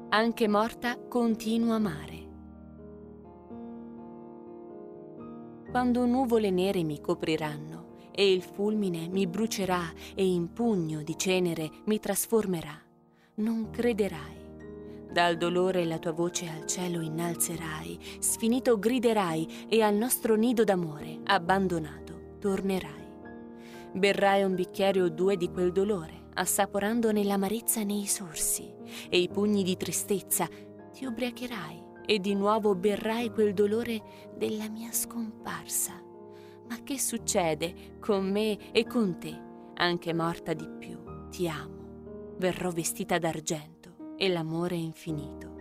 Anche morta continuo a amare. Quando nuvole nere mi copriranno e il fulmine mi brucerà e in pugno di cenere mi trasformerà, non crederai. Dal dolore la tua voce al cielo innalzerai, sfinito griderai e al nostro nido d'amore, abbandonato, tornerai. Berrai un bicchiere o due di quel dolore, assaporandone l'amarezza nei sorsi, e i pugni di tristezza ti ubriacherai e di nuovo berrai quel dolore della mia scomparsa. Ma che succede con me e con te? Anche morta di più, ti amo. Verrò vestita d'argento e l'amore è infinito.